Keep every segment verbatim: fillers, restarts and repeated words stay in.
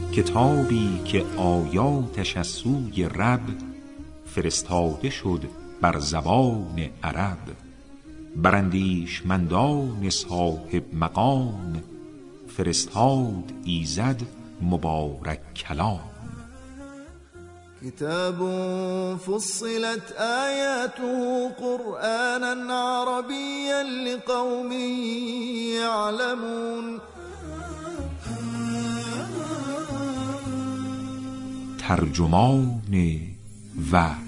کتابی که آیاتش از سوی رب فرستاده شد بر زبان عرب، بر اندیشمندان صاحب مقام فرستاد ایزد مبارک کلام. كتاب فصلت آياته قرآنا عربيا لقوم يعلمون. ترجمان وحی.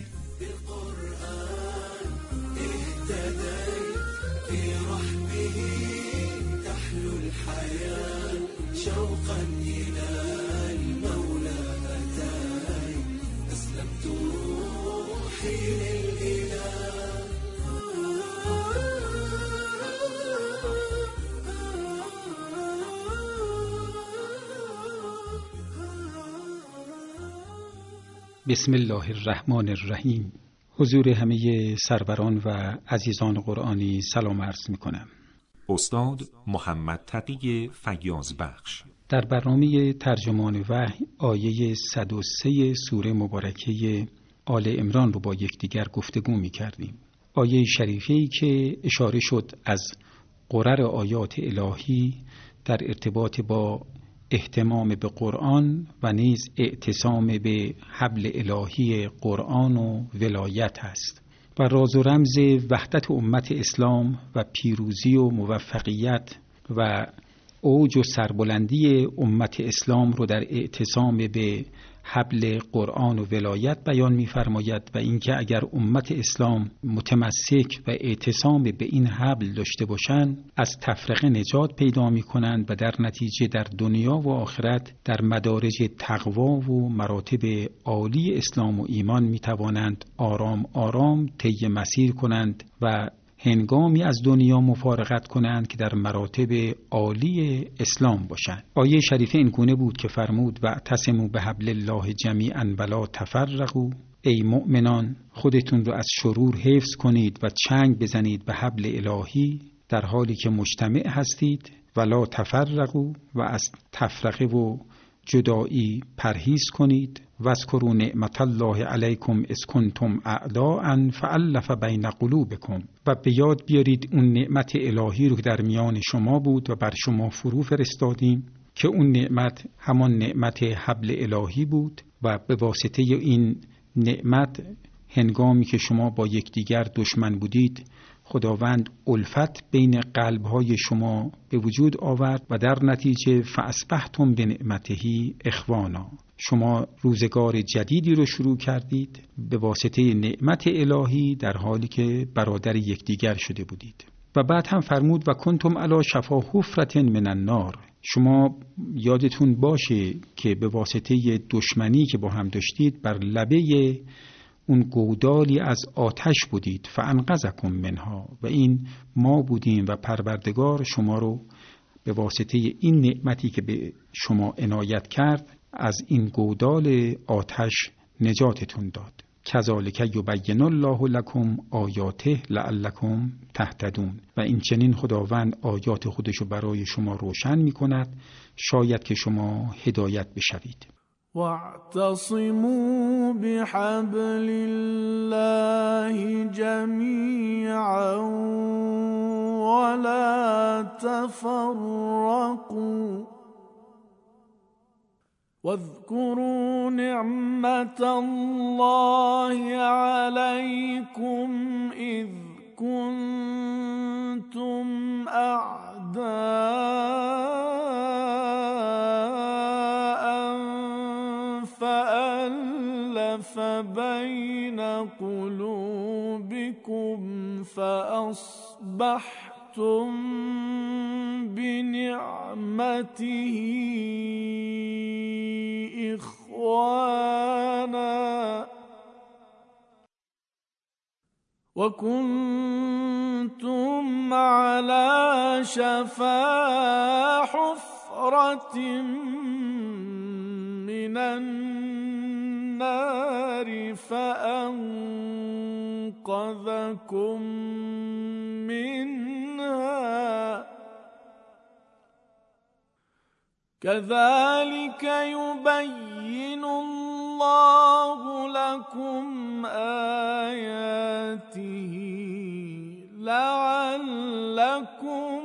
بسم الله الرحمن الرحیم. حضور همه سروران و عزیزان قرآنی سلام عرض می کنم. استاد محمد تقی فیاض بخش در برنامه ترجمان وحی آیه صد و سه سوره مبارکه آل عمران رو با یکدیگر گفتگو می کردیم. آیه شریفه‌ای که اشاره شد از قرر آیات الهی در ارتباط با اهتمام به قرآن و نیز اعتصام به حبل الهی قرآن و ولایت است و راز و رمز وحدت امت اسلام و پیروزی و موفقیت و اوج و سربلندی امت اسلام رو در اعتصام به حبل قرآن و ولایت بیان می‌فرماید و اینکه اگر امت اسلام متمسک و اعتصام به این حبل داشته باشند از تفرقه نجات پیدا می‌کنند و در نتیجه در دنیا و آخرت در مدارج تقوا و مراتب عالی اسلام و ایمان می‌توانند آرام آرام طی مسیر کنند و هنگامی از دنیا مفارقت کنند که در مراتب عالی اسلام باشند. آیه شریفه این گونه بود که فرمود واعتصموا بحبل الله جمیعا ولا تفرقوا. ای مؤمنان خودتون رو از شرور حفظ کنید و چنگ بزنید به حبل الهی در حالی که مجتمع هستید، ولا تفرقوا و از تفرقه و جدایی پرهیز کنید. واذکروا نعمت الله علیکم اذ کنتم اعداء فالف بین قلوبکم و به یاد بیارید اون نعمت الهی رو که در میان شما بود و بر شما فرو فرستادیم که اون نعمت همان نعمت حبل الهی بود و به واسطه این نعمت هنگامی که شما با یکدیگر دشمن بودید خداوند الفت بین قلب‌های شما به وجود آورد و در نتیجه فاصبحتم بنعمته اخوانا. شما روزگار جدیدی رو شروع کردید به واسطه نعمت الهی در حالی که برادر یکدیگر شده بودید. و بعد هم فرمود و کنتم علی شفا حفرة من النار. شما یادتون باشه که به واسطه دشمنی که با هم داشتید بر لبه اون گودالی از آتش بودید، فانقذکم منها، و این ما بودیم و پروردگار شما رو به واسطه این نعمتی که به شما عنایت کرد از این گودال آتش نجاتتون داد. کذالک یبین الله لکم آیاته لعلکم تهتدون. و این چنین خداوند آیات خودشو برای شما روشن می کند شاید که شما هدایت بشوید. واعتصموا بحبل الله جميعا ولا تفرقوا واذكروا نعمة الله عليكم إذ كنتم أعداء فألف بين قلوبكم فأصبحتم بنعمته إخوانا وكنتم على شفا حفرة من النار فأنقذكم منها كذلك يبين الله لكم آياته لعلكم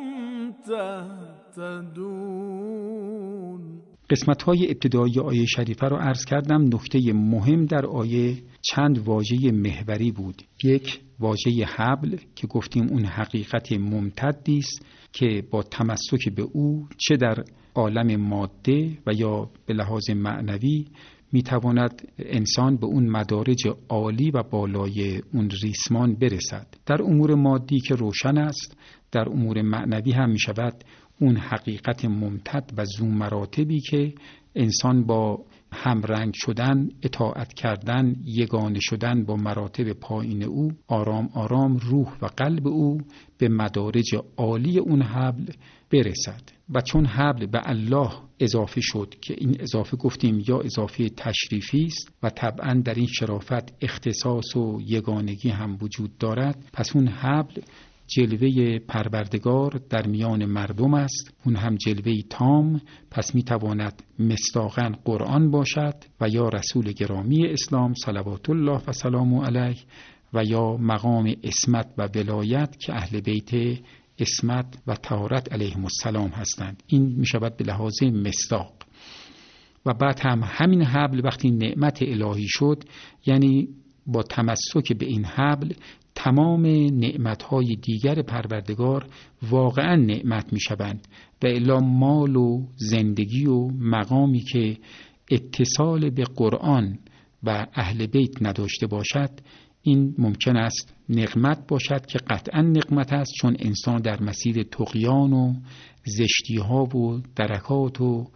تهتدون. قسمت‌های ابتدایی آیه شریفه رو عرض کردم. نکته مهم در آیه چند واژه محوری بود. یک، واژه حبل که گفتیم اون حقیقت ممتدی است که با تمسک به او چه در عالم ماده و یا به لحاظ معنوی میتواند انسان به اون مدارج عالی و بالای اون ریسمان برسد. در امور مادی که روشن است، در امور معنوی هم میشود اون حقیقت ممتد و ذو مراتبی که انسان با همرنگ شدن، اطاعت کردن، یگانه شدن با مراتب پایین او، آرام آرام روح و قلب او به مدارج عالی اون حبل برسد. و چون حبل به الله اضافه شد که این اضافه گفتیم یا اضافه تشریفی است و طبعا در این شرافت اختصاص و یگانگی هم وجود دارد، پس اون حبل جلوه پروردگار در میان مردم است. اون هم جلوه تام، پس میتواند مصداقاً قرآن باشد و یا رسول گرامی اسلام صلوات الله و سلام علیه و یا مقام عصمت و ولایت که اهل بیت عصمت و طهارت علیهم السلام هستند. این میشود به لحاظ مصداق. و بعد هم همین حبل وقتی نعمت الهی شد، یعنی با تمسک به این حبل تمام نعمتهای دیگر پروردگار واقعا نعمت می شوند و الا مال و زندگی و مقامی که اتصال به قرآن و اهل بیت نداشته باشد، این ممکن است نقمت باشد که قطعا نقمت است، چون انسان در مسیر طغیان و زشتی ها و درکات و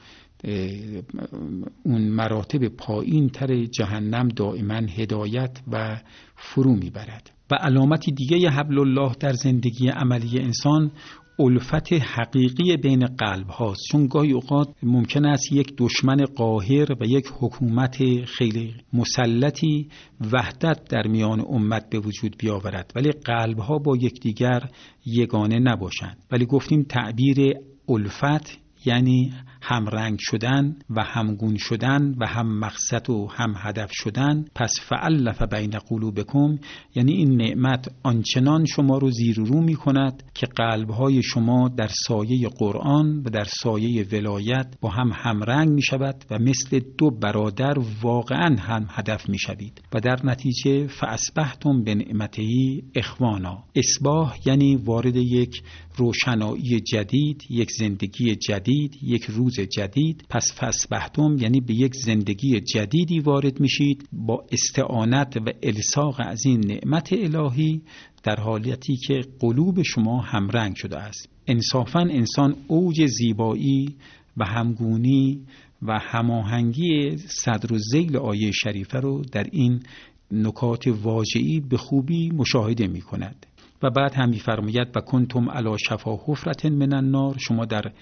اون مراتب پایین تر جهنم دائما هدایت و فرو میبرد. و علامت دیگه حبل الله در زندگی عملی انسان الفت حقیقی بین قلب هاست، چون گاهی اوقات ممکن است یک دشمن قاهر و یک حکومت خیلی مسلطی وحدت در میان امت به وجود بیاورد ولی قلب ها با یکدیگر یگانه نباشند. ولی گفتیم تعبیر الفت یعنی هم رنگ شدن و همگون شدن و هم مقصد و هم هدف شدن. پس فألف بین قلوبکم، یعنی این نعمت آنچنان شما رو زیر و رو می کند که قلبهای شما در سایه قرآن و در سایه ولایت با هم همرنگ می شود و مثل دو برادر واقعا هم هدف می شوید و در نتیجه فاصبحتم بنعمته اخوانا. اصباح یعنی وارد یک روشنایی جدید، یک زندگی جدید، یک روز جدید. پس فاصبحتم یعنی به یک زندگی جدیدی وارد میشید با استعانت و الصاق از این نعمت الهی در حالتی که قلوب شما همرنگ شده است. انصافاً انسان اوج زیبایی و همگونی و هماهنگی صدر و ذیل آیه شریفه رو در این نکات واژه‌ای به خوبی مشاهده می کند. و بعد هم می‌فرماید و کنتم علی شفا حفرة من النار، شما در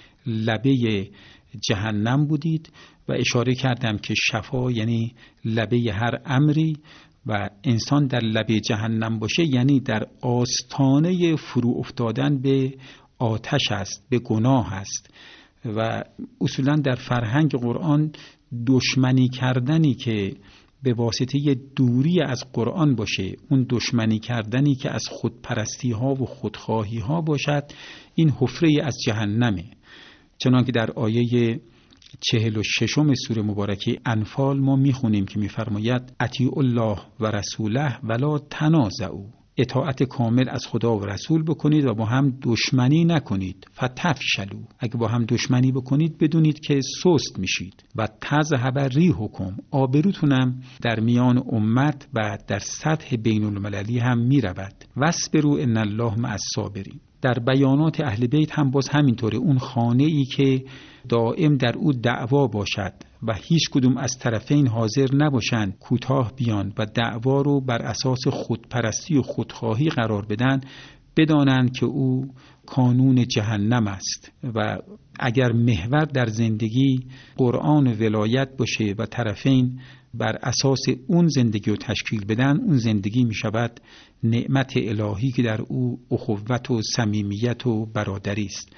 لبه جهنم بودید و اشاره کردم که شفا یعنی لبه هر امری و انسان در لبه جهنم باشه یعنی در آستانه فرو افتادن به آتش است، به گناه است. و اصولا در فرهنگ قرآن دشمنی کردنی که به واسطه دوری از قرآن باشه، اون دشمنی کردنی که از خودپرستی ها و خودخواهی ها باشد، این حفره از جهنمه. چنانکه در آیه چهل و ششم سوره مبارکه انفال ما میخونیم که میفرماید اطیعوا الله و رسوله ولا تنازعوا، اطاعت کامل از خدا و رسول بکنید و با هم دشمنی نکنید. فتفشلوا، اگه با هم دشمنی بکنید بدونید که سست میشید. و تذهب ریحکم، آبروتونم در میان امت و در سطح بین المللی هم میرود. واصبروا ان الله مع الصابرین. در بیانات اهل بیت هم باز همینطوره، اون خانه ای که دائم در او دعوا باشد و هیچ کدوم از طرفین حاضر نباشند کوتاه بیان و دعوا رو بر اساس خودپرستی و خودخواهی قرار بدن، بدانند که او کانون جهنم است. و اگر محور در زندگی قرآن و ولایت باشه و طرفین بر اساس اون زندگی رو تشکیل بدن، اون زندگی می شود نعمت الهی که در او اخوت و صمیمیت و برادری است.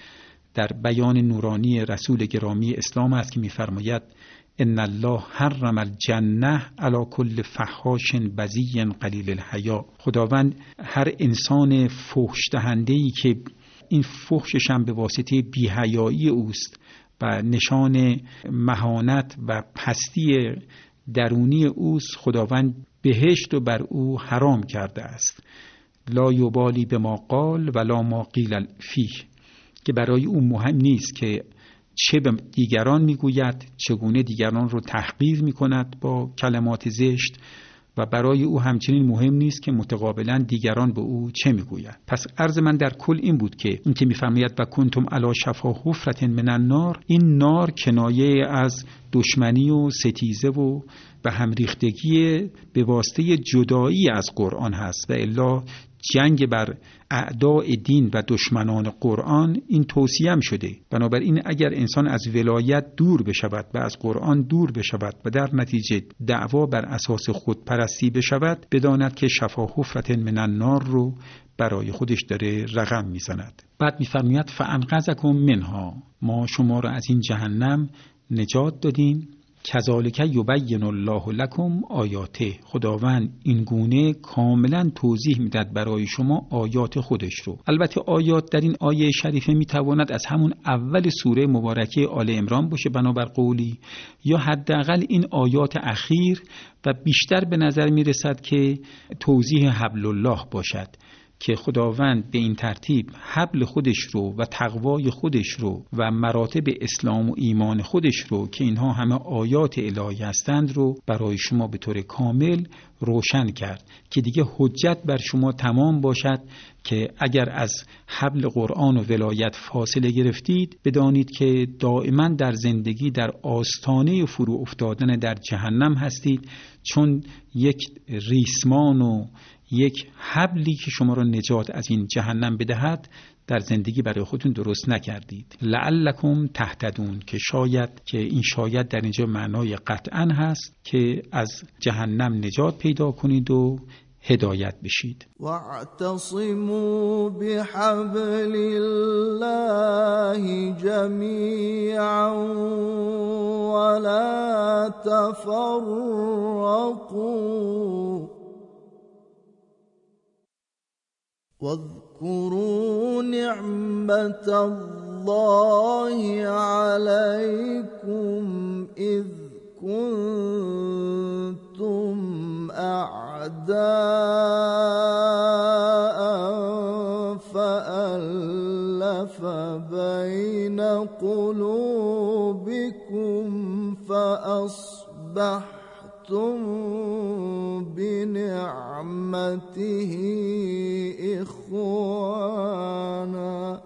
در بیان نورانی رسول گرامی اسلام است که می‌فرماید ان الله حرم الجنه علی کل فحاش بذی قلیل الحیا. خداوند هر انسان فحش دهنده‌ای که این فحشش هم به واسطه بی‌حیایی اوست و نشان مهانت و پستی درونی اوست، خداوند بهشت رو بر او حرام کرده است. لا یبالی بما قال ولا ما قیل فیه، که برای او مهم نیست که چه به دیگران میگوید، چگونه دیگران رو تحقیر میکند با کلمات زشت، و برای او همچنین مهم نیست که متقابلا دیگران به او چه میگوید. پس عرض من در کل این بود که این که میفرماید و کنتم علی شفا حفرة من النار، این نار کنایه از دشمنی و ستیزه و به هم ریختگی به واسطه جدایی از قرآن هست، و الا جنگ بر اعداء دین و دشمنان قرآن این توصیه شده. بنابراین اگر انسان از ولایت دور بشود و از قرآن دور بشود و در نتیجه دعوا بر اساس خودپرستی بشود، بداند که شفا حفرة من النار رو برای خودش داره رقم میزند. بعد میفرماید فانقذکم منها، ما شما را از این جهنم نجات دادیم. کذالک یبین الله لکم آیاته، خداوند این گونه کاملا توضیح میداد برای شما آیات خودش رو. البته آیات در این آیه شریفه میتواند از همون اول سوره مبارکه آل عمران باشه بنابر قولی، یا حداقل این آیات اخیر، و بیشتر به نظر میرسد که توضیح حبل الله باشد که خداوند به این ترتیب حبل خودش رو و تقوای خودش رو و مراتب اسلام و ایمان خودش رو که اینها همه آیات الهی هستند رو برای شما به طور کامل روشن کرد که دیگه حجت بر شما تمام باشد که اگر از حبل قرآن و ولایت فاصله گرفتید، بدانید که دائما در زندگی در آستانه فرو افتادن در جهنم هستید، چون یک ریسمان و یک حبلی که شما را نجات از این جهنم بدهد در زندگی برای خودتون درست نکردید. لعلکم تهتدون، که شاید، که این شاید در اینجا معنای قطعا هست که از جهنم نجات پیدا کنید و هدایت بشید. واعتصموا بحبل الله جمیعا ولا تفرقوا واذكروا نعمة الله عليكم إذ كنتم أعداء فألف بين قلوبكم فأصبحتم بنعمته إخوانا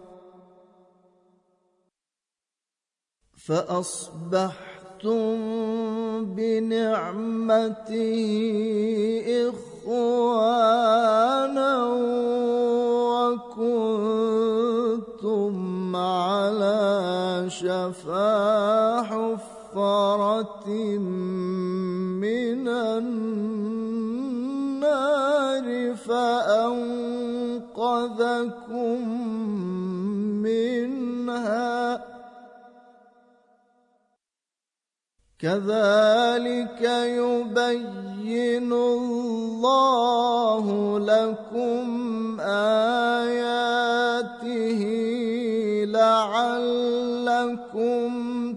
فأصبحتم بنعمته إخوانا وكنتم على شفا حفرة من النار فأنقذكم منها كذلك يبين الله لكم آياته لعلكم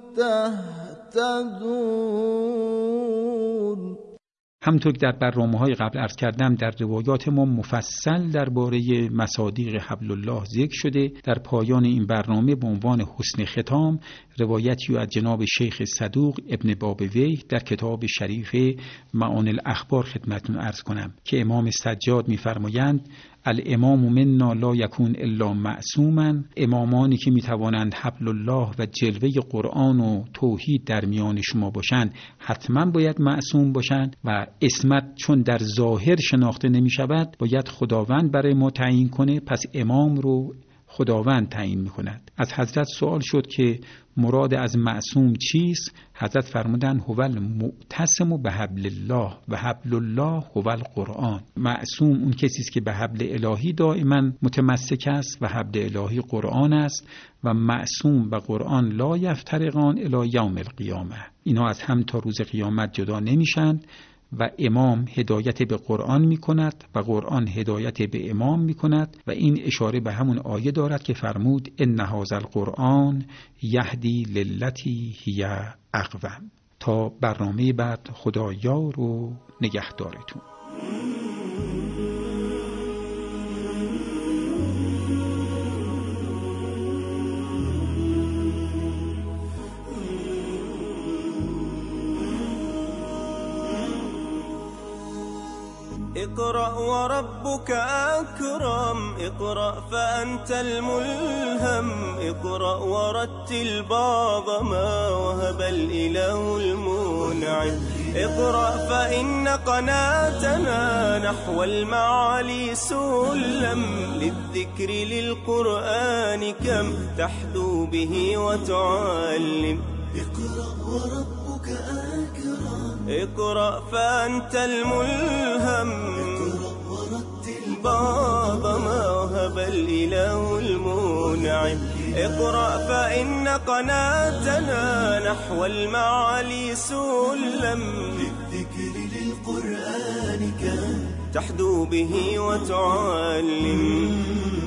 تهتدون. همونطور که در برنامه‌های قبل عرض کردم، در روایات ما مفصل درباره مصادیق حبل الله ذکر شده. در پایان این برنامه به عنوان حسن ختام روایتی از جناب شیخ صدوق ابن بابویه در کتاب شریف معانی الاخبار خدمتتون عرض کنم که امام سجاد می‌فرمایند الامام منا لا یکون الا معصوما، امامانی که میتوانند حبل الله و جلوه قرآن و توحید در میان شما باشند حتما باید معصوم باشند، و عصمت چون در ظاهر شناخته نمی شود باید خداوند برای ما تعیین کنه. پس امام رو خداوند تعیین میکند. از حضرت سوال شد که مراد از معصوم چیست؟ حضرت فرمودند هو المعتصم بحبل الله و حبل الله هو القرآن. معصوم اون کسی است که به حبل الهی دائما متمسک است و حبل الهی قرآن است و معصوم و قرآن لا یفترقان الی یوم القیامه. اینا از هم تا روز قیامت جدا نمیشن و امام هدایت به قرآن می کند و قرآن هدایت به امام می کند و این اشاره به همون آیه دارد که فرمود ان هذا القرآن یهدی للتی هی اقوم. تا برنامه بعد، خدا یار و نگهدارتون. اقرأ وربك أكرم، اقرأ فأنت الملهم، اقرأ ورتل بعض ما وهب الإله المنعم، اقرأ فإن قناتنا نحو المعالي سلم، للذكر للقرآن كم تحدو به وتعلم. اقرأ وربك أكرم، اقرأ فأنت الملهم، اقرأ ورتل بعض ما وهب الإله المنعم، اقرأ فإن قناتنا نحو المعالي سلم، للذكر للقرآن كم تحدو به وتعلم.